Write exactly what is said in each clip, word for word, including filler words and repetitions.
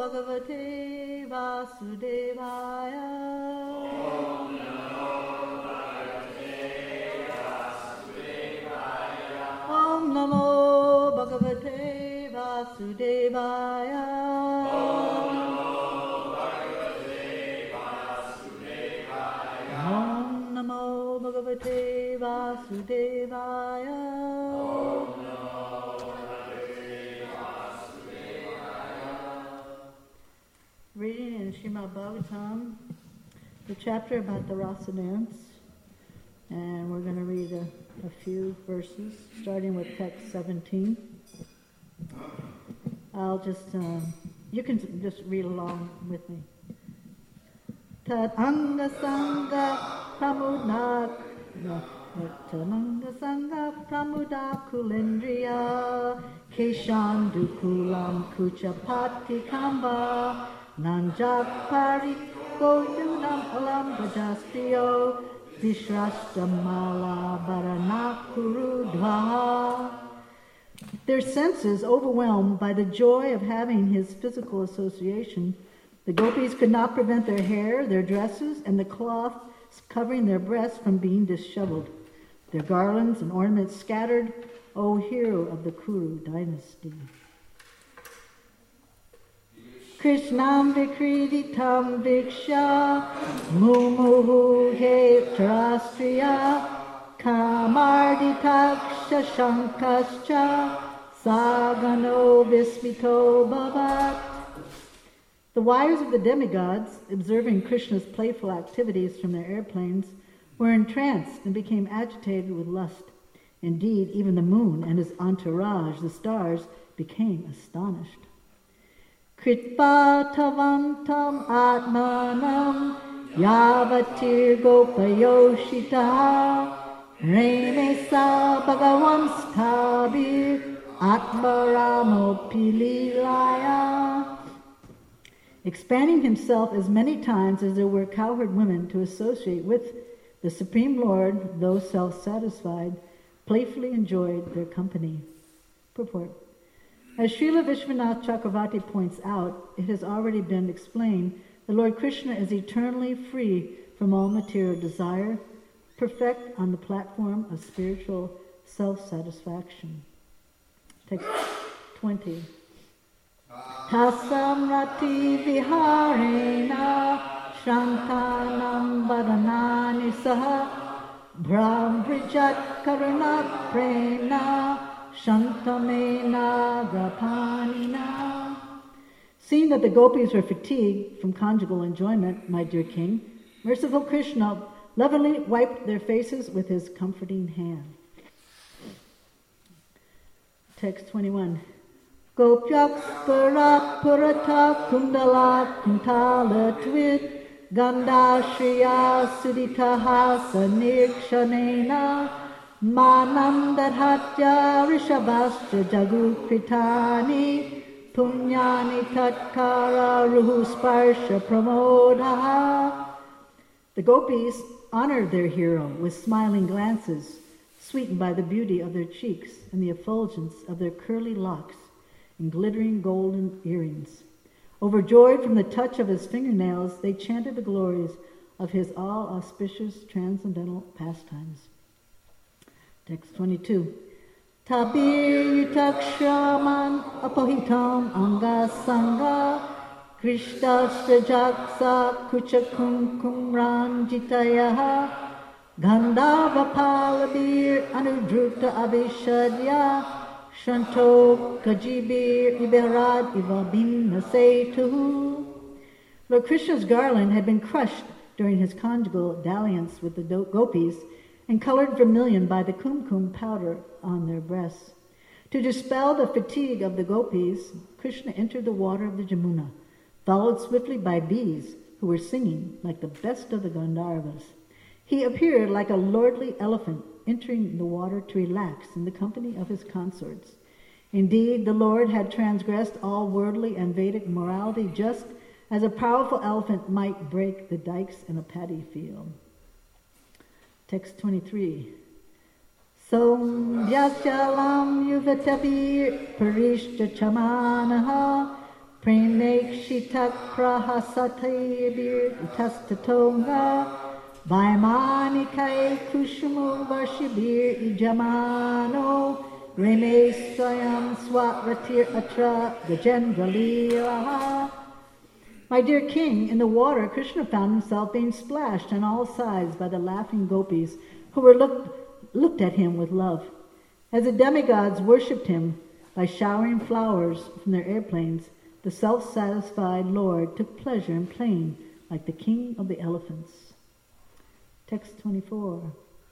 Bhagavate Vasudevaya. Om Namo Bhagavate Vasudevaya. Om Namo Bhagavate Vasudevaya. Om Namo Bhagavate Vasudevaya. Om Namo Bhagavate Vasudevaya. Om Namo Bhagavate Vasudevaya. Reading in Srimad Bhagavatam, the chapter about the rasa dance, and we're going to read a, a few verses, starting with text seventeen. I'll just, uh, you can just read along with me. Tad anga sangha pramudak, Tad sangha pramudak kulendriya, Keshandu kulam kuchapati kamba, Nanjak pari godunam alam bhajastiyo, Vishrastamala Bharanakuru. Their senses overwhelmed by the joy of having his physical association, the gopis could not prevent their hair, their dresses, and the cloth covering their breasts from being disheveled. Their garlands and ornaments scattered, O hero of the Kuru dynasty. Krishnam vikriditam viksha mumuhu he trastriya kamarditaksha shankascha sagano vismito bhavat. The wives of the demigods, observing Krishna's playful activities from their airplanes, were entranced and became agitated with lust. Indeed, even the moon and his entourage, the stars, became astonished. Kritva tavantam atmanam yavatir gopayoshita remesa bhagavan stabir atmaramo pililaya. Expanding himself as many times as there were cowherd women to associate with the Supreme Lord, though self-satisfied, playfully enjoyed their company. Purport. As Srila Vishwanath Chakravarti points out, it has already been explained that Lord Krishna is eternally free from all material desire, perfect on the platform of spiritual self-satisfaction. Text twenty. Tasam rati viharena shantanam vadanani saha brahmrijat karunat prena shantamena grapanina. Seeing that the gopis were fatigued from conjugal enjoyment, my dear king, merciful Krishna lovingly wiped their faces with his comforting hand. Text twenty-one. Gopyaks parat purata kundala kuntala twit ganda shriya suditaha sanikshanena manandarhatya rishabhascha jagukritani punyani tatkara ruhu sparsha pramodaha. The gopis honored their hero with smiling glances, sweetened by the beauty of their cheeks and the effulgence of their curly locks and glittering golden earrings. Overjoyed from the touch of his fingernails, they chanted the glories of his all-auspicious transcendental pastimes. Text twenty-two. Tabir yutakshaman apohitam anga sangha krishta strajaksa kuchakum kumranjitayaha gandhava palabir anudrukta avishadya shanto kajibir iberad ivabinna setuhu. Lord Krishna's garland had been crushed during his conjugal dalliance with the gopis and colored vermilion by the kumkum powder on their breasts. To dispel the fatigue of the gopis, Krishna entered the water of the Jamuna, followed swiftly by bees who were singing like the best of the Gandharvas. He appeared like a lordly elephant entering the water to relax in the company of his consorts. Indeed, the Lord had transgressed all worldly and Vedic morality just as a powerful elephant might break the dikes in a paddy field. Text twenty-three. Som vyasyalam yuvatavir parishcha chamanaha Prenekshitak prahasatayabir itastatonga Vaimanikai kushumu varshibir ijamano Rene swayam swatratir atra gajendralila. My dear king, in the water Krishna found himself being splashed on all sides by the laughing gopis who were looked, looked at him with love. As the demigods worshipped him by showering flowers from their airplanes, the self-satisfied Lord took pleasure in playing like the king of the elephants. Text twenty-four.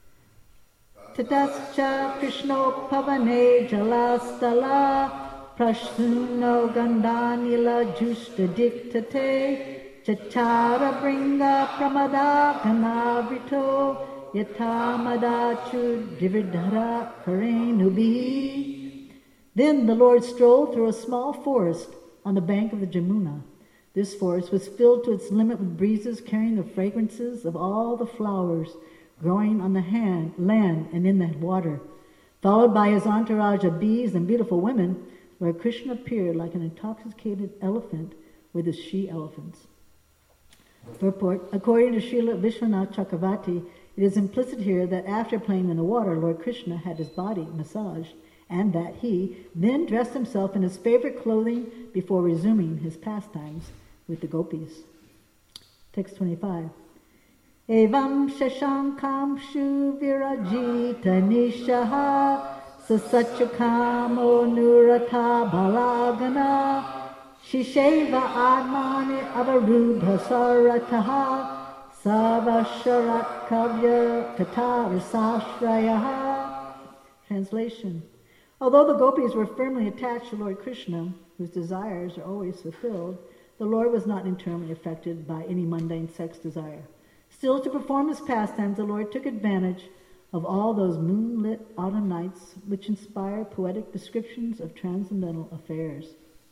Tatascha Krishno pavane jalastala prashtuno gandanila justa diktate chachara bringa pramada ganavrito yatamadachu dividhara karenubi. Then the Lord strolled through a small forest on the bank of the Jamuna. This forest was filled to its limit with breezes carrying the fragrances of all the flowers growing on the hand, land and in the water. Followed by his entourage of bees and beautiful women, Lord Krishna appeared like an intoxicated elephant with his she-elephants. Purport: according to Srila Vishwanath Chakravarti, it is implicit here that after playing in the water, Lord Krishna had his body massaged, and that he then dressed himself in his favorite clothing before resuming his pastimes with the gopis. Text twenty-five. Evam shashankam shu virajita nishaha sasachukamo nurata balagana shisheva admani avarudha sarataha savasharat kavya tatarasashraya. Translation. Although the gopis were firmly attached to Lord Krishna, whose desires are always fulfilled, the Lord was not internally affected by any mundane sex desire. Still, to perform his pastimes, the Lord took advantage of all those moonlit autumn nights which inspire poetic descriptions of transcendental affairs.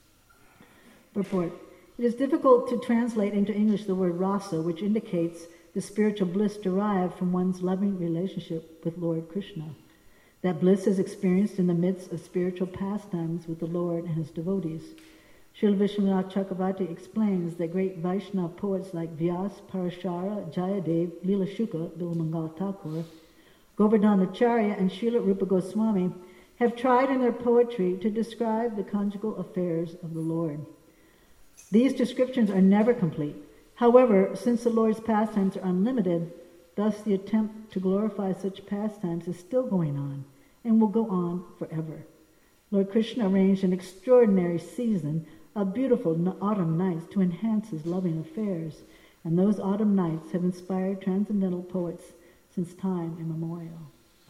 Purport: it is difficult to translate into English the word rasa, which indicates the spiritual bliss derived from one's loving relationship with Lord Krishna. That bliss is experienced in the midst of spiritual pastimes with the Lord and his devotees. Srila Vishwanath Chakravarti explains that great Vaishnava poets like Vyas, Parashara, Jayadev, Leela Shuka, Bilamangal Thakur, Govardhanacharya, and Srila Rupa Goswami have tried in their poetry to describe the conjugal affairs of the Lord. These descriptions are never complete. However, since the Lord's pastimes are unlimited, thus the attempt to glorify such pastimes is still going on and will go on forever. Lord Krishna arranged an extraordinary season of beautiful autumn nights to enhance his loving affairs, and those autumn nights have inspired transcendental poets since time immemorial.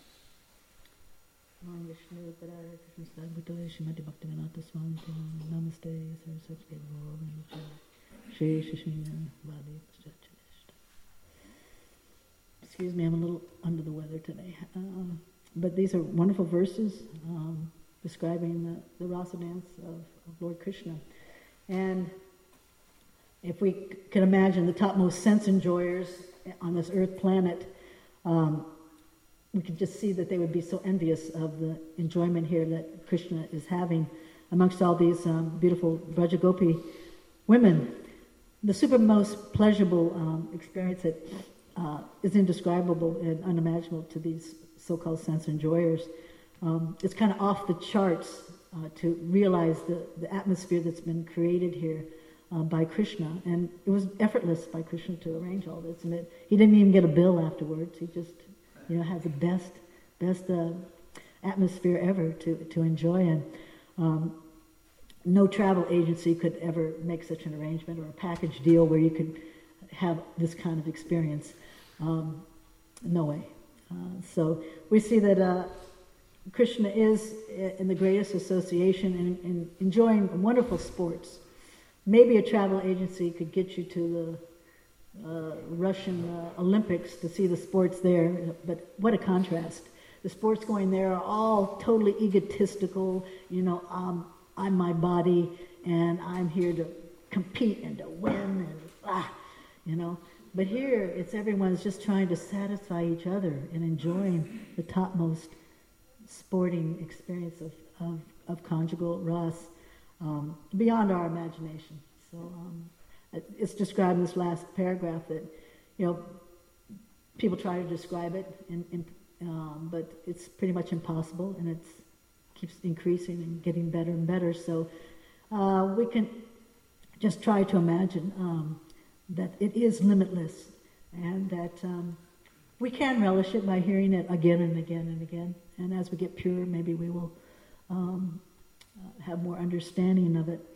Excuse me, I'm a little under the weather today. Uh, but these are wonderful verses um, describing the, the rasa dance of, of Lord Krishna. And if we c- can imagine the topmost sense enjoyers on this earth planet, um, we could just see that they would be so envious of the enjoyment here that Krishna is having amongst all these um, beautiful Brajagopi women. The super most pleasurable um, experience that uh, is indescribable and unimaginable to these so-called sense enjoyers. Um, it's kind of off the charts uh, to realize the, the atmosphere that's been created here uh, by Krishna. And it was effortless by Krishna to arrange all this. And it, he didn't even get a bill afterwards. He just, you know, had the best, best uh, atmosphere ever to, to enjoy. And um, no travel agency could ever make such an arrangement or a package deal where you could have this kind of experience. Um, no way. Uh, so we see that uh, Krishna is in the greatest association and, and enjoying wonderful sports. Maybe a travel agency could get you to the uh, Russian uh, Olympics to see the sports there, but what a contrast. The sports going there are all totally egotistical, you know, um, I'm my body and I'm here to compete and to win and ah, you know. But here, it's everyone's just trying to satisfy each other and enjoying the topmost sporting experience of, of, of conjugal ras. um, beyond our imagination. So um, it's described in this last paragraph that, you know, people try to describe it, in, in, um, but it's pretty much impossible, and it keeps increasing and getting better and better. So uh, we can just try to imagine um, that it is limitless, and that um, we can relish it by hearing it again and again and again. And as we get purer, maybe we will um, uh, have more understanding of it.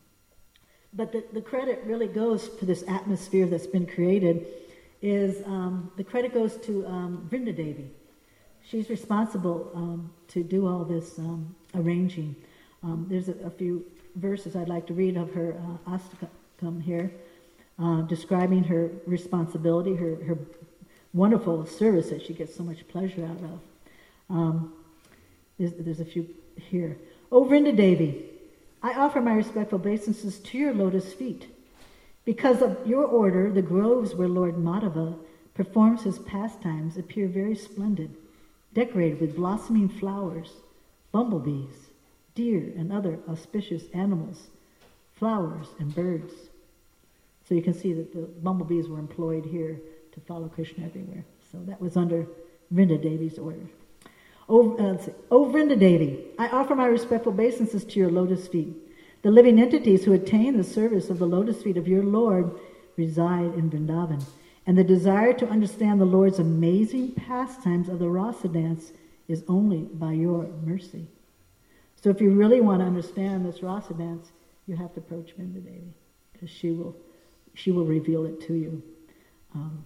But the, the credit really goes to this atmosphere that's been created. Is um, the credit goes to um, Vrinda Devi. She's responsible um, to do all this um, arranging. Um, there's a, a few verses I'd like to read of her uh, Astakam here, uh, describing her responsibility, her, her wonderful service that she gets so much pleasure out of. Um, there's, there's a few here. O Vrinda Devi, I offer my respectful obeisances to your lotus feet. Because of your order, the groves where Lord Madhava performs his pastimes appear very splendid, decorated with blossoming flowers, bumblebees, deer, and other auspicious animals, flowers, and birds. So you can see that the bumblebees were employed here to follow Krishna everywhere. So that was under Vrinda Devi's order. O, uh, let's see. O Vrinda Devi, I offer my respectful obeisances to your lotus feet. The living entities who attain the service of the lotus feet of your Lord reside in Vrindavan, and the desire to understand the Lord's amazing pastimes of the rasa dance is only by your mercy. So if you really want to understand this rasa dance, you have to approach Vrinda Devi, because she will, she will reveal it to you. Um,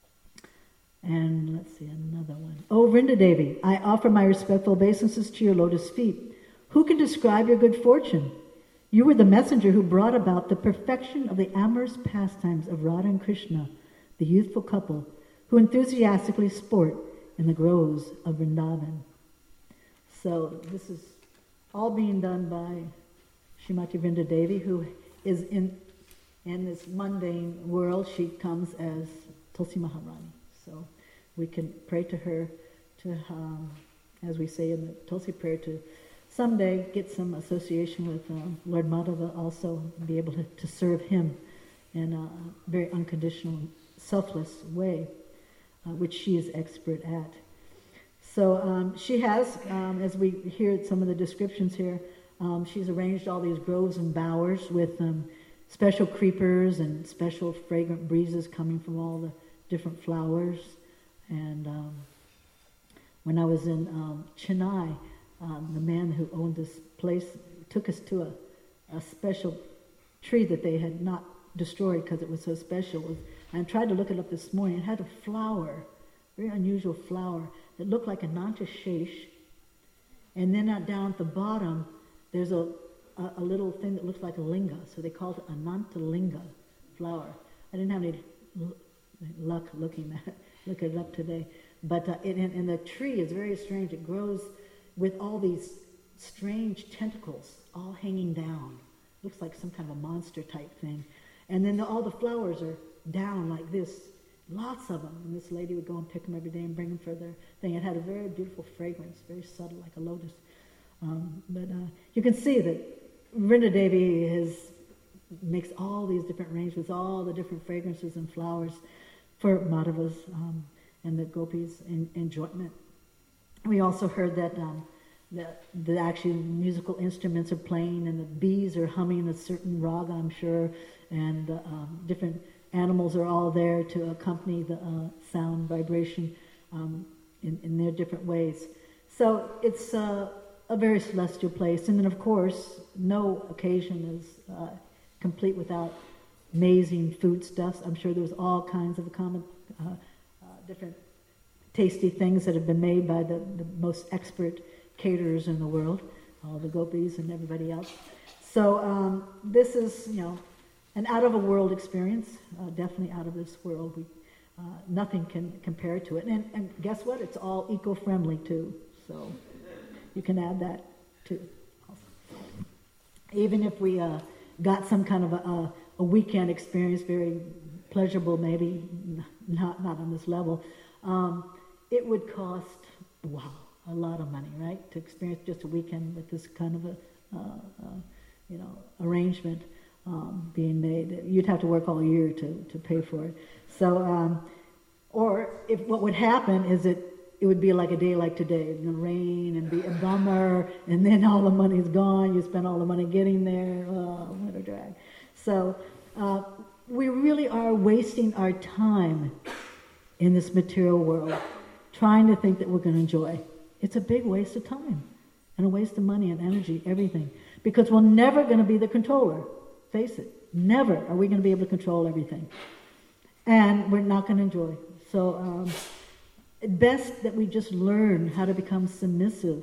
and let's see, another one. O Vrinda Devi, I offer my respectful obeisances to your lotus feet. Who can describe your good fortune? You were the messenger who brought about the perfection of the amorous pastimes of Radha and Krishna, the youthful couple who enthusiastically sport in the groves of Vrindavan. So this is all being done by Srimati Vrinda Devi, who is in in this mundane world. She comes as Tulsi Maharani. So we can pray to her to, um, as we say in the Tulsi prayer, to someday get some association with uh, Lord Madhava also, and be able to, to serve him in a very unconditional, selfless way, uh, which she is expert at. So um, she has, um, as we hear some of the descriptions here, um, she's arranged all these groves and bowers with um, special creepers and special fragrant breezes coming from all the different flowers. And um, when I was in um, Chennai, Um, the man who owned this place took us to a, a special tree that they had not destroyed because it was so special. It was, I tried to look it up this morning. It had a flower, very unusual flower, that looked like a Nantashesh. And then uh, down at the bottom, there's a, a, a little thing that looks like a linga. So they called it a Nantalinga flower. I didn't have any l- luck looking at it, looking it up today. But uh, it, and, and the tree is very strange. It grows with all these strange tentacles all hanging down. Looks like some kind of a monster type thing. And then the, all the flowers are down like this, lots of them. And this lady would go and pick them every day and bring them for their thing. It had a very beautiful fragrance, very subtle, like a lotus. Um, but uh, you can see that Vrinda Devi has, makes all these different arrangements, all the different fragrances and flowers for Madhava's um, and the gopis' in, enjoyment. We also heard that um, that, that actually musical instruments are playing, and the bees are humming a certain raga, I'm sure, and uh, um, different animals are all there to accompany the uh, sound vibration um, in, in their different ways. So it's uh, a very celestial place. And then, of course, no occasion is uh, complete without amazing foodstuffs. I'm sure there was all kinds of common, uh, uh, different tasty things that have been made by the, the most expert caterers in the world, all the gopis and everybody else. So um, this is, you know, an out-of-a-world experience, uh, definitely out of this world. We, uh, nothing can compare to it. And, and guess what? It's all eco-friendly too. So you can add that too. Also. Even if we uh, got some kind of a, a, a weekend experience, very pleasurable maybe, not, not on this level, um, it would cost, wow, a lot of money, right? To experience just a weekend with this kind of a uh, uh, you know, arrangement um, being made. You'd have to work all year to, to pay for it. So, um, or if what would happen is that it would be like a day like today. It's going to rain and be a bummer, and then all the money's gone. You spend all the money getting there. Oh, what a drag. So uh, we really are wasting our time in this material world trying to think that we're going to enjoy. It's a big waste of time and a waste of money and energy, everything. Because we're never going to be the controller. Face it. Never are we going to be able to control everything. And we're not going to enjoy. So um, best that we just learn how to become submissive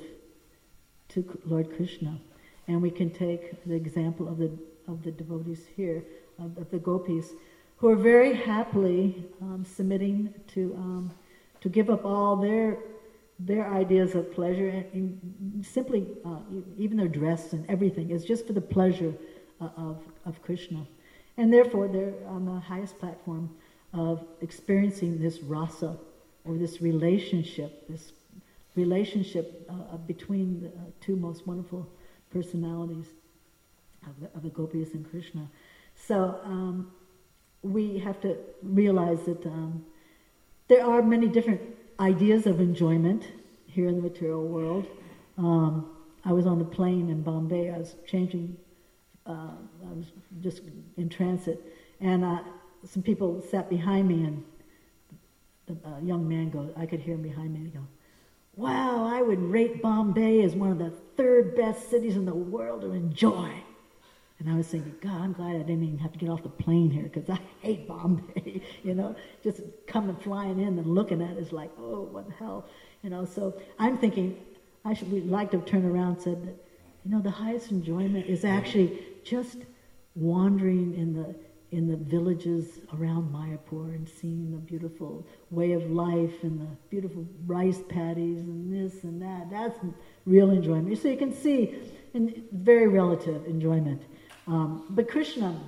to Lord Krishna. And we can take the example of the of the devotees here, of, of the gopis, who are very happily um, submitting to um, to give up all their their ideas of pleasure, and, and simply uh, even their dress and everything is just for the pleasure uh, of of Krishna, and therefore they're on the highest platform of experiencing this rasa, or this relationship, this relationship uh, between the uh, two most wonderful personalities of the, of the gopis and Krishna. So um, we have to realize that um, there are many different ideas of enjoyment here in the material world. Um, I was on the plane in Bombay. I was changing. Uh, I was just in transit, and uh, some people sat behind me, and the uh, young man goes. I could hear him behind me. And he go, "Wow, I would rate Bombay as one of the third best cities in the world to enjoy." And I was thinking, God, I'm glad I didn't even have to get off the plane here, because I hate Bombay, you know. Just coming flying in and looking at it is like, oh, what the hell, you know. So I'm thinking, I should we'd like to have turned around and said, that, you know, the highest enjoyment is actually just wandering in the in the villages around Mayapur and seeing the beautiful way of life and the beautiful rice paddies and this and that. That's real enjoyment. So you can see, in very relative enjoyment. Um, but Krishna,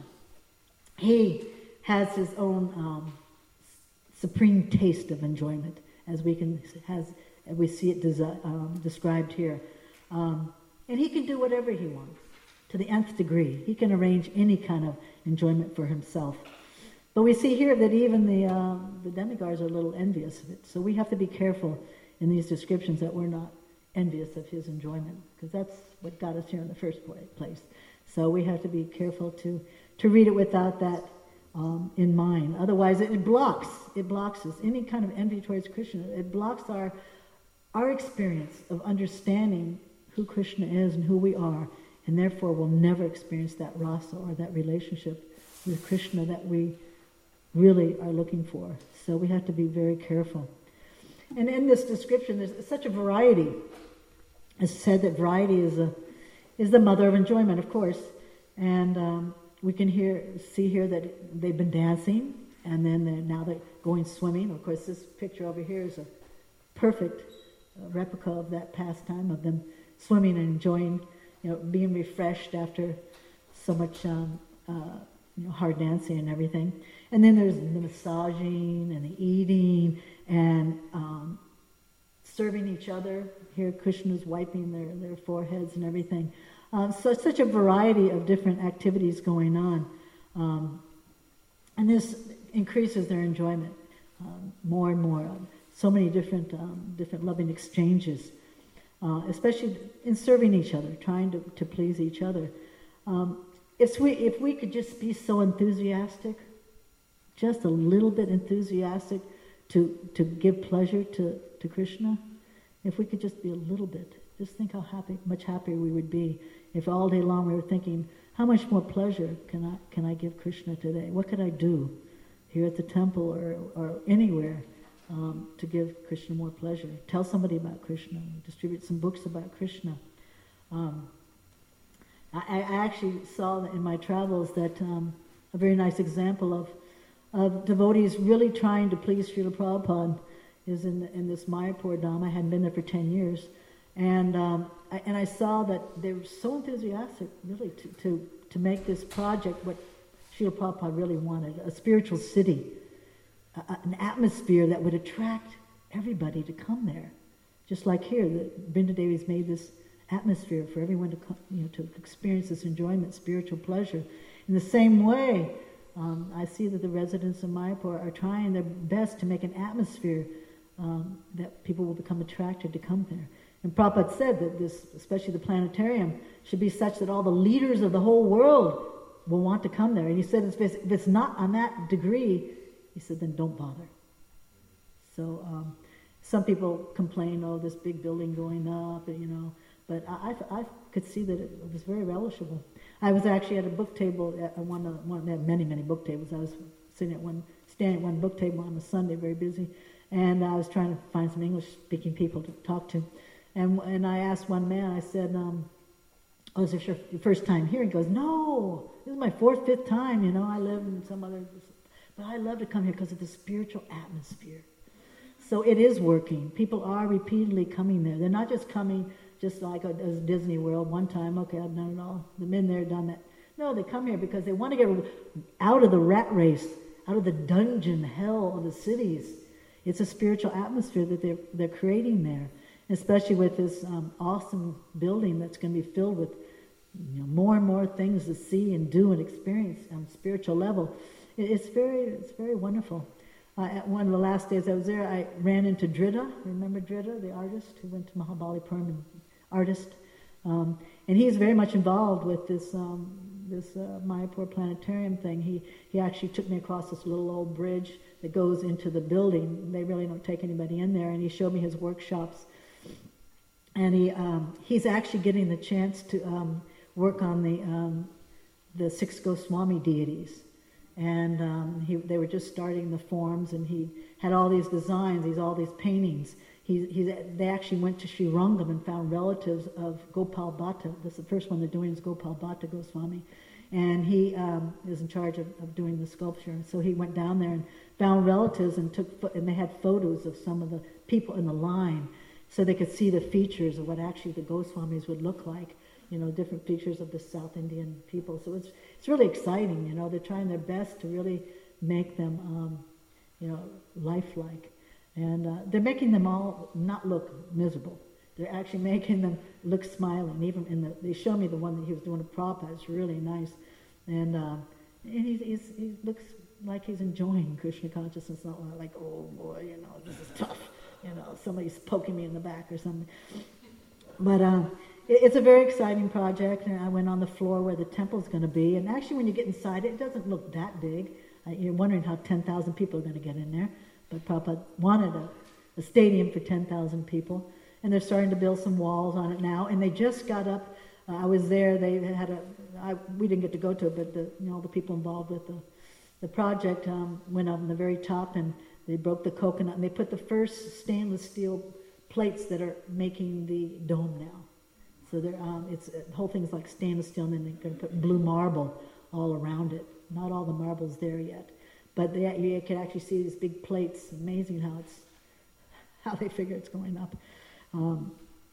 he has his own um, supreme taste of enjoyment, as we can has we see it desi- um, described here, um, and he can do whatever he wants to the nth degree. He can arrange any kind of enjoyment for himself. But we see here that even the uh, the demigods are a little envious of it. So we have to be careful in these descriptions that we're not envious of his enjoyment, because that's what got us here in the first place. So we have to be careful to, to read it without that um, in mind. Otherwise, it, it blocks. It blocks us. Any kind of envy towards Krishna, it blocks our our experience of understanding who Krishna is and who we are, and therefore we'll never experience that rasa, or that relationship with Krishna that we really are looking for. So we have to be very careful. And in this description, there's such a variety. It's said that variety is a is the mother of enjoyment, of course. And um, we can hear see here that they've been dancing, and then they're, now they're going swimming. Of course, this picture over here is a perfect uh, replica of that pastime of them swimming and enjoying, you know, being refreshed after so much um, uh, you know, hard dancing and everything. And then there's the massaging and the eating and um, serving each other. Here Krishna's wiping their, their foreheads and everything. Um, so it's such a variety of different activities going on. Um, and this increases their enjoyment um, more and more. Um, so many different um, different loving exchanges, uh, especially in serving each other, trying to, to please each other. Um, if we if we could just be so enthusiastic, just a little bit enthusiastic to, to give pleasure to, to Krishna, if we could just be a little bit, just think how happy, much happier we would be if all day long we were thinking, how much more pleasure can I can I give Krishna today? What could I do here at the temple or, or anywhere um, to give Krishna more pleasure? Tell somebody about Krishna, distribute some books about Krishna. Um, I, I actually saw that in my travels that um, a very nice example of of devotees really trying to please Srila Prabhupada is in in this Mayapur Dham. I hadn't been there for ten years, and um, I, and I saw that they were so enthusiastic, really, to, to, to make this project what Srila Prabhupada really wanted, a spiritual city, a, an atmosphere that would attract everybody to come there. Just like here, the Vrinda Devi's made this atmosphere for everyone to come, you know, to experience this enjoyment, spiritual pleasure. In the same way, um, I see that the residents of Mayapur are trying their best to make an atmosphere um, that people will become attracted to come there. And Prabhupada said that this, especially the planetarium, should be such that all the leaders of the whole world will want to come there. And he said, if it's, if it's not on that degree, he said, then don't bother. So um, some people complain, oh, this big building going up, you know, but I, I, I could see that it was very relishable. I was actually at a book table at one of one. They had many, many book tables. I was sitting at one, standing at one book table on a Sunday, very busy, and I was trying to find some English-speaking people to talk to. And and I asked one man, I said, um, "Oh, is this your, your first time here?" He goes, "No, this is my fourth, fifth time. You know, I live in some other, but I love to come here because of the spiritual atmosphere." So it is working. People are repeatedly coming there. They're not just coming just like a, as Disney World. One time, okay, I've done it all. I've been there, done that. No, they come here because they want to get out of the rat race, out of the dungeon hell of the cities. It's a spiritual atmosphere that they're they're creating there, especially with this um, awesome building that's going to be filled with, you know, more and more things to see and do and experience on a spiritual level. It, it's very it's very wonderful. Uh, at one of the last days I was there, I ran into Drita. Remember Drita, the artist who went to Mahabalipuram, and artist, um, and he's very much involved with this um, this uh, Mayapur planetarium thing. He he actually took me across this little old bridge that goes into the building. They really don't take anybody in there, and he showed me his workshops. And he um, he's actually getting the chance to um, work on the um, the six Goswami deities. And um, he, they were just starting the forms, and he had all these designs, these all these paintings. He, he, they actually went to Sri Rangam and found relatives of Gopal Bhatta. This is the first one they're doing is Gopal Bhatta Goswami. And he um, is in charge of, of doing the sculpture. And so he went down there and found relatives and took, and they had photos of some of the people in the line so they could see the features of what actually the Goswamis would look like. You know, different features of the South Indian people. So it's it's really exciting, you know. They're trying their best to really make them, um, you know, lifelike. And uh, they're making them all not look miserable. They're actually making them look smiling. Even in the, they showed me the one that he was doing at Prabhupada. It's really nice. And, uh, and he's, he's, he looks like he's enjoying Krishna consciousness, not like, oh boy, you know, this is tough. You know, somebody's poking me in the back or something. But, uh, it's a very exciting project, and I went on the floor where the temple's going to be. And actually, when you get inside it, it doesn't look that big. Uh, you're wondering how ten thousand people are going to get in there. But Prabhupada wanted a, a stadium for ten thousand people. And they're starting to build some walls on it now. And they just got up. Uh, I was there. They had a. I, we didn't get to go to it, but the, you know, the people involved with the, the project um, went up on the very top, and they broke the coconut. And they put the first stainless steel plates that are making the dome now. So there, um, it's the whole thing's like stainless steel, and then they're going to put blue marble all around it. Not all the marble's there yet, but they, you can actually see these big plates. Amazing how it's how they figure it's going up. Um,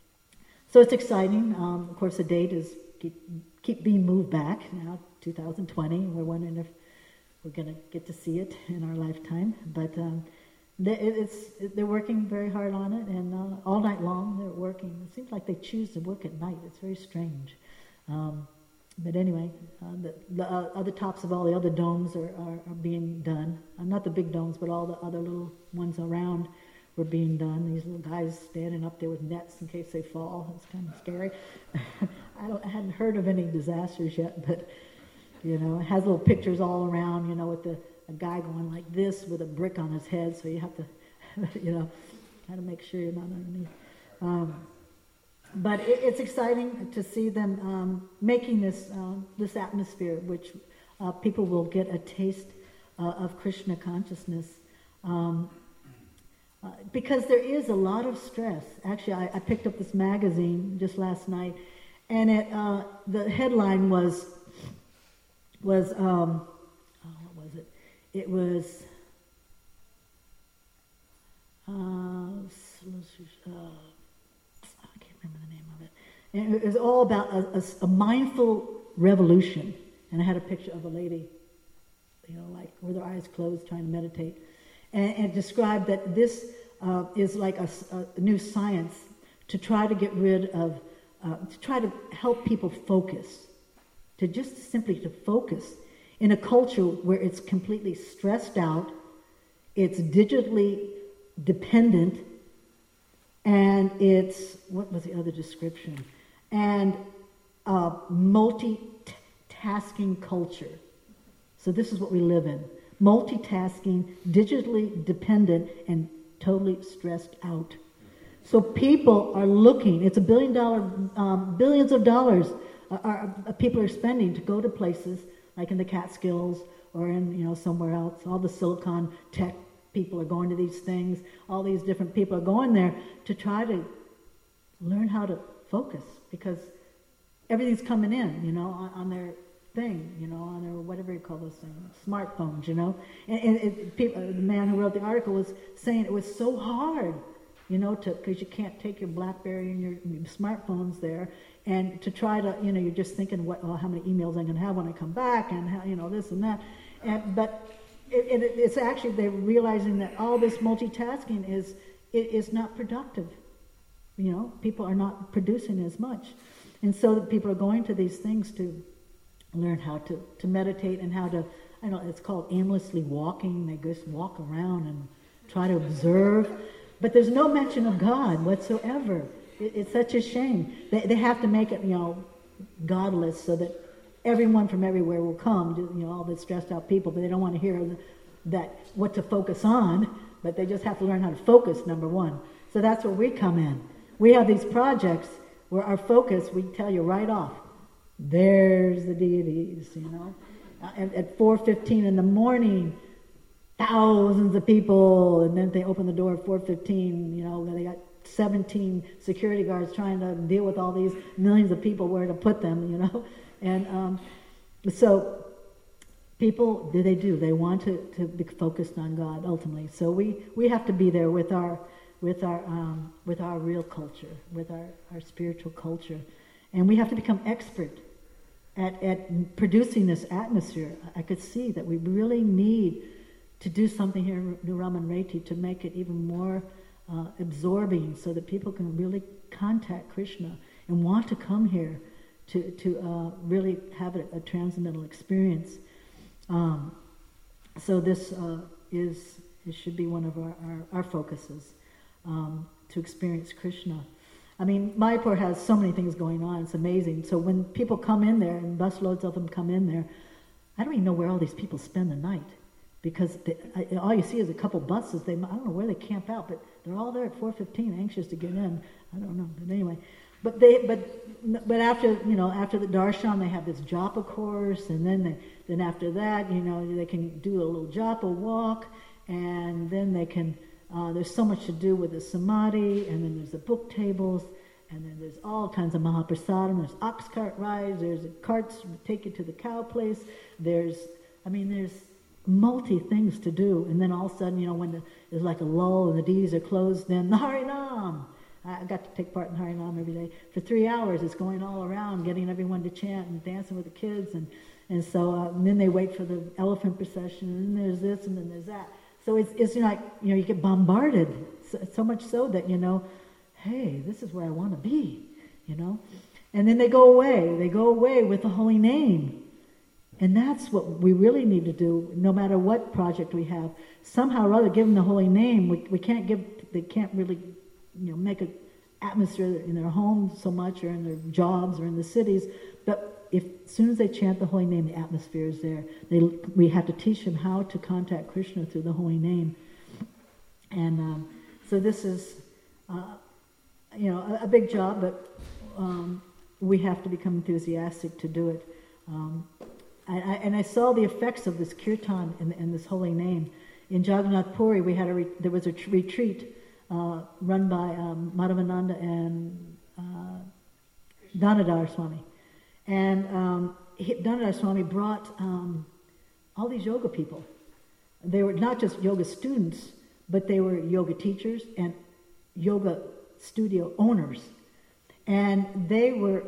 so it's exciting. Um, of course, the date is keep keep being moved back now, two thousand twenty. We're wondering if we're going to get to see it in our lifetime, but. Um, It's, they're working very hard on it, and uh, all night long they're working. It seems like they choose to work at night. It's very strange. Um, but anyway, uh, the, the uh, other tops of all the other domes are, are, are being done. Uh, not the big domes, but all the other little ones around were being done. These little guys standing up there with nets in case they fall. It's kind of scary. I, don't, I hadn't heard of any disasters yet, but, you know, it has little pictures all around, you know, with the a guy going like this with a brick on his head, so you have to, you know, kind of make sure you're not underneath. Um, but it, it's exciting to see them um, making this um, this atmosphere, which uh, people will get a taste uh, of Krishna consciousness, um, uh, because there is a lot of stress. Actually, I, I picked up this magazine just last night, and it uh, the headline was was. Um, It was, uh, uh, I can't remember the name of it. And it was all about a, a, a mindful revolution. And I had a picture of a lady, you know, like with her eyes closed, trying to meditate. And, and it described that this uh, is like a, a new science to try to get rid of uh, to try to help people focus, to just simply to focus in a culture where it's completely stressed out, it's digitally dependent, and it's, what was the other description? And uh, multitasking culture. So this is what we live in. Multitasking, digitally dependent, and totally stressed out. So people are looking, it's a billion dollar, um, billions of dollars are, are, are people are spending to go to places like in the Catskills or in, you know, somewhere else. All the Silicon tech people are going to these things. All these different people are going there to try to learn how to focus, because everything's coming in, you know, on, on their thing, you know, on their whatever you call those things, smartphones, you know. And, and it, people, the man who wrote the article was saying it was so hard, you know, to because you can't take your BlackBerry and your, your smartphones there, and to try to, you know, you're just thinking, what, oh, how many emails I'm going to have when I come back, and how, you know, this and that, and but it, it, it's actually they're realizing that all this multitasking is it is not productive. You know, people are not producing as much, and so that people are going to these things to learn how to, to meditate and how to, I know it's called aimlessly walking. They just walk around and try to observe. But there's no mention of God whatsoever. It, it's such a shame. They, they have to make it, you know, godless so that everyone from everywhere will come, to, you know, all the stressed out people, but they don't want to hear that what to focus on, but they just have to learn how to focus, number one. So that's where we come in. We have these projects where our focus, we tell you right off, there's the deities, you know. Uh, at, at four fifteen in the morning, thousands of people, and then they open the door at four fifteen, you know, they got seventeen security guards trying to deal with all these millions of people, where to put them, you know. And um, so people, do they do? They want to, to be focused on God ultimately. So we, we have to be there with our with our um, with our real culture, with our, our spiritual culture. And we have to become expert at, at producing this atmosphere. I could see that we really need to do something here in New Raman Reti to make it even more uh, absorbing, so that people can really contact Krishna and want to come here to, to uh, really have a, a transcendental experience. Um, so this uh, is, it should be one of our, our, our focuses, um, to experience Krishna. I mean, Mayapur has so many things going on. It's amazing. So when people come in there, and busloads of them come in there, I don't even know where all these people spend the night, because they, I, all you see is a couple buses. They, I don't know where they camp out, but they're all there at four fifteen, anxious to get in. I don't know, but anyway. But they, but but after you know, after the darshan, they have this japa course, and then they, then after that, you know, they can do a little japa walk, and then they can. Uh, there's so much to do with the samadhi, and then there's the book tables, and then there's all kinds of mahaprasadam. There's ox cart rides, there's carts that take you to the cow place. There's, I mean, there's multi things to do. And then all of a sudden, you know, when the, there's like a lull and the deities are closed, then the Harinam. I got to take part in Harinam every day. For three hours, it's going all around, getting everyone to chant and dancing with the kids. And, and so uh, and then they wait for the elephant procession, and then there's this, and then there's that. So it's, it's you know, like, you know, you get bombarded, so, so much so that, you know, hey, this is where I want to be, you know. And then they go away. They go away with the holy name. And that's what we really need to do, no matter what project we have. Somehow or other, give them the holy name. We, we can't give, they can't really, you know, make an atmosphere in their homes so much, or in their jobs, or in the cities. But if as soon as they chant the holy name, the atmosphere is there. They, we have to teach them how to contact Krishna through the holy name. And um, so this is, uh, you know, a, a big job, but um, we have to become enthusiastic to do it. Um, I, I, and I saw the effects of this kirtan and, and this holy name. In Jagannath Puri, we had a re- there was a t- retreat uh, run by um, Madhavananda and uh, Dhanadhar Swami. And um, Dhanadhar Swami brought um, all these yoga people. They were not just yoga students, but they were yoga teachers and yoga studio owners. And they were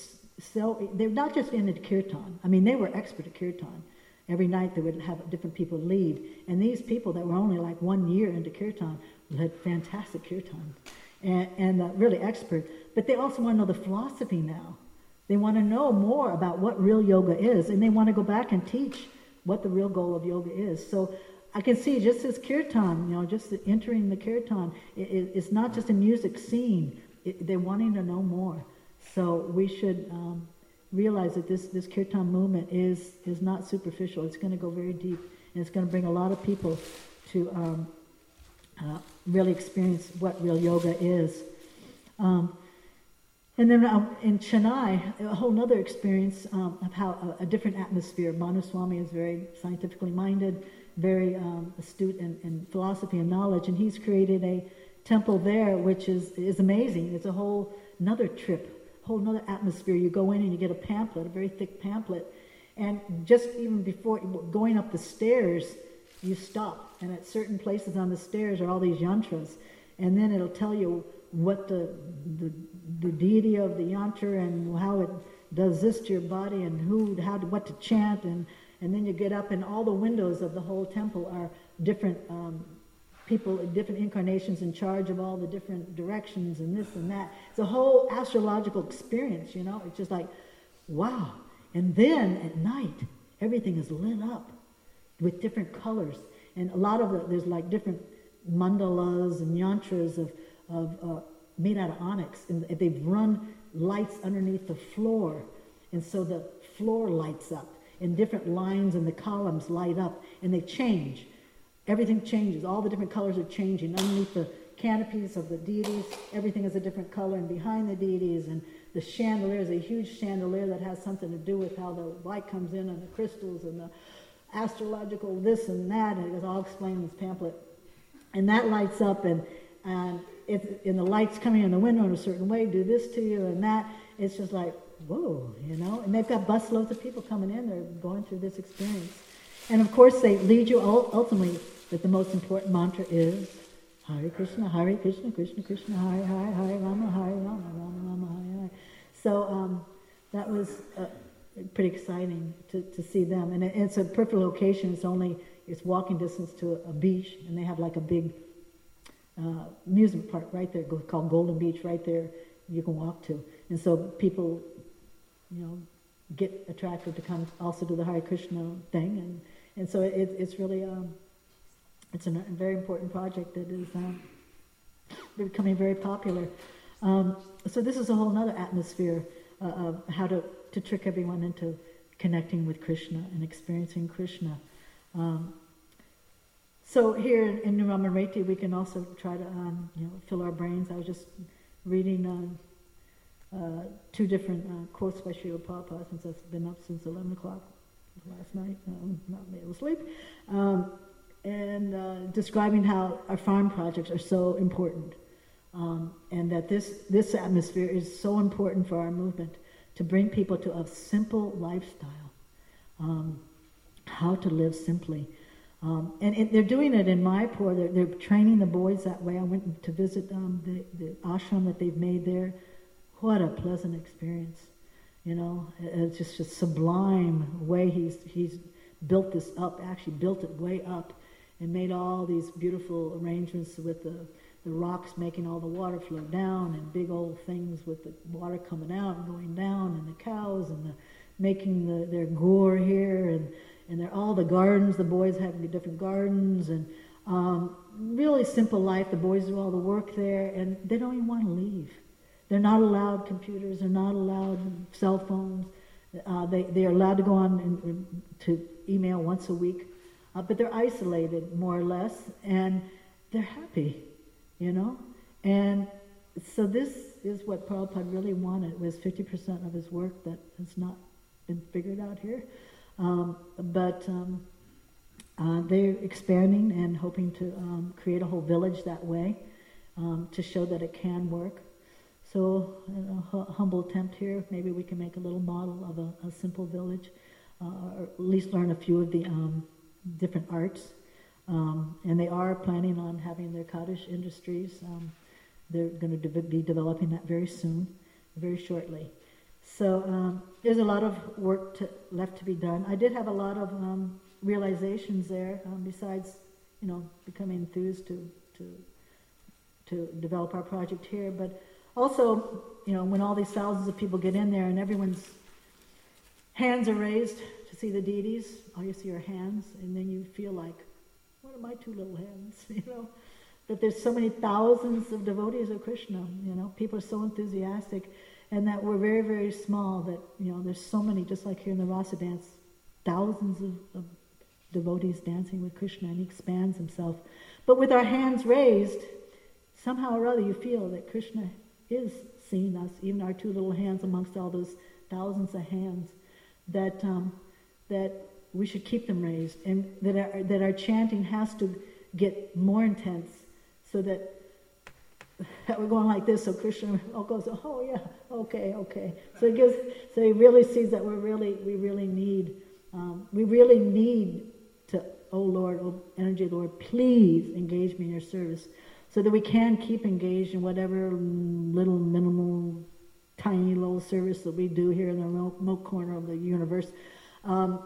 so, they're not just into kirtan. I mean, they were expert at kirtan. Every night they would have different people lead. And these people that were only like one year into kirtan had fantastic kirtan. and, and uh, really expert. But they also want to know the philosophy now. They want to know more about what real yoga is, and they want to go back and teach what the real goal of yoga is. So I can see just as kirtan, you know, just entering the kirtan, it, it, it's not just a music scene. It, they're wanting to know more. So we should um, realize that this, this kirtan movement is, is not superficial. It's going to go very deep, and it's going to bring a lot of people to um, uh, really experience what real yoga is. Um, And then um, in Chennai, a whole other experience um, of how a, a different atmosphere. Manu Swami is very scientifically minded, very um, astute in, in philosophy and knowledge, and he's created a temple there, which is is amazing. It's a whole another trip, a whole another atmosphere. You go in and you get a pamphlet, a very thick pamphlet, and just even before going up the stairs, you stop, and at certain places on the stairs are all these yantras, and then it'll tell you what the, the the deity of the yantra and how it does this to your body and who, how, what to chant, and, and then you get up and all the windows of the whole temple are different um, people, different incarnations in charge of all the different directions and this and that. It's a whole astrological experience, you know. It's just like, wow. And then at night, everything is lit up with different colors, and a lot of it, there's like different mandalas and yantras of of uh, made out of onyx, and they've run lights underneath the floor, and so the floor lights up, and different lines and the columns light up, and they change. Everything changes. All the different colors are changing. Underneath the canopies of the deities, everything is a different color, and behind the deities, and the chandelier is a huge chandelier that has something to do with how the light comes in, and the crystals, and the astrological this and that, and it was all explained in this pamphlet. And that lights up, and and it's, and the lights coming in the window in a certain way do this to you and that. It's just like, whoa, you know. And they've got busloads of people coming in. They're going through this experience. And of course, they lead you ultimately that the most important mantra is Hare Krishna, Hare Krishna, Krishna Krishna, Hare Hare, Hare Rama, Hare Rama, Rama Rama, Hare Hare. So um, that was uh, pretty exciting to, to see them. And it, it's a perfect location. It's only, it's walking distance to a, a beach, and they have like a big Uh, amusement park right there called Golden Beach right there you can walk to, and so people, you know, get attracted to come also to the Hare Krishna thing, and and so it, it's really um, it's a very important project that is um, becoming very popular. Um, so this is a whole other atmosphere uh, of how to, to trick everyone into connecting with Krishna and experiencing Krishna. Um, So here in New Ramareti, we can also try to, um, you know, fill our brains. I was just reading um, uh, two different uh, quotes by Srila Prabhupada, since I've been up since eleven o'clock last night, um, not able to sleep, um, and uh, describing how our farm projects are so important, um, and that this, this atmosphere is so important for our movement, to bring people to a simple lifestyle, um, how to live simply. Um, and it, they're doing it in Mayapur. They're, they're training the boys that way. I went to visit um, the, the ashram that they've made there. What a pleasant experience, you know. It's just a sublime way he's he's built this up, actually built it way up, and made all these beautiful arrangements with the, the rocks making all the water flow down, and big old things with the water coming out and going down, and the cows, and the, making the, their gore here, and And they're all the gardens, the boys have different gardens, and um, really simple life. The boys do all the work there, and they don't even want to leave. They're not allowed computers, they're not allowed cell phones. Uh, they, they're allowed to go on and, and to email once a week, uh, but they're isolated more or less, and they're happy, you know. And so this is what Prabhupada really wanted, was fifty percent of his work that has not been figured out here. Um, but um, uh, they're expanding and hoping to um, create a whole village that way, um, to show that it can work. So a hu- humble attempt here. Maybe we can make a little model of a, a simple village, uh, or at least learn a few of the um, different arts. Um, and they are planning on having their cottage industries. Um, they're going to de- be developing that very soon, very shortly. So um, there's a lot of work to, left to be done. I did have a lot of um, realizations there, um, besides, you know, becoming enthused to, to to develop our project here. But also, you know, when all these thousands of people get in there and everyone's hands are raised to see the deities, all you see are hands, and then you feel like, what are my two little hands, you know? That there's so many thousands of devotees of Krishna, you know, people are so enthusiastic, and that we're very, very small, that, you know, there's so many, just like here in the Rasa dance, thousands of, of devotees dancing with Krishna, and he expands himself. But with our hands raised, somehow or other you feel that Krishna is seeing us, even our two little hands amongst all those thousands of hands, that um, that we should keep them raised, and that our, that our chanting has to get more intense, so that, that we're going like this, so Krishna goes, oh yeah, okay, okay. So he gives, so he really sees that we're really, we really need, um, we really need to, oh Lord, oh Energy Lord, please engage me in your service, so that we can keep engaged in whatever little minimal, tiny little service that we do here in the remote, remote corner of the universe. Um,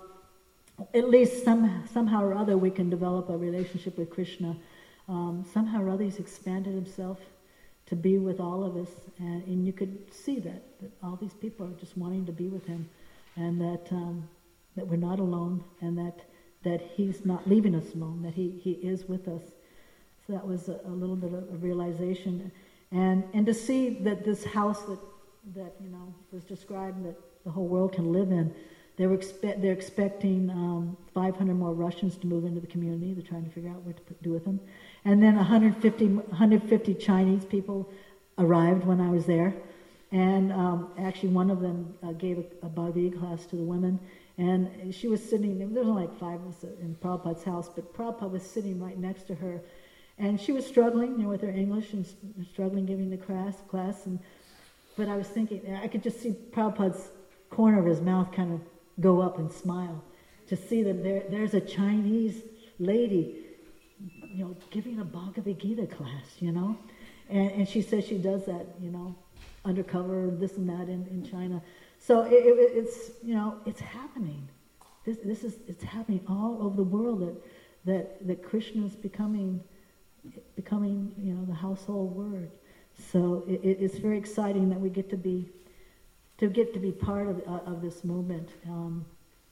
at least some, somehow or other we can develop a relationship with Krishna. Um, somehow or other he's expanded himself to be with all of us, and, and you could see that, that all these people are just wanting to be with him, and that um, that we're not alone, and that that he's not leaving us alone, that he, he is with us. So that was a, a little bit of a realization, and and to see that this house that that you know was described, that the whole world can live in. They were expe- they're expecting um, five hundred more Russians to move into the community. They're trying to figure out what to put, do with them. And then one hundred fifty, one hundred fifty Chinese people arrived when I was there. And um, actually one of them uh, gave a, a Bhagavad class to the women. And she was sitting, there was only like five of us in Prabhupada's house, but Prabhupada was sitting right next to her. And she was struggling, you know, with her English, and struggling giving the class. class. And But I was thinking, I could just see Prabhupada's corner of his mouth kind of go up and smile, to see that there, there's a Chinese lady, you know, giving a Bhagavad Gita class, you know, and, and she says she does that, you know, undercover, this and that in, in China. So it, it, it's, you know, it's happening. This this is, it's happening all over the world, that that, that Krishna is becoming, becoming, you know, the household word. So it, it's very exciting that we get to be to get to be part of uh, of this movement, um,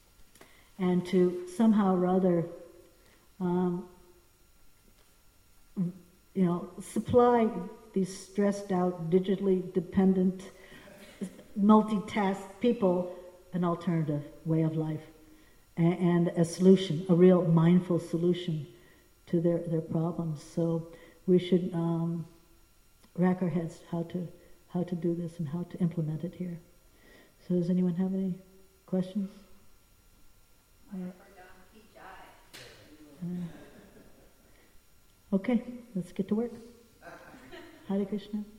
and to somehow or other, um, you know, supply these stressed out, digitally dependent, multitask people an alternative way of life, and, and a solution, a real mindful solution to their, their problems. So we should um, rack our heads how to how to do this and how to implement it here. So does anyone have any questions? Uh, okay, let's get to work. Hare Krishna.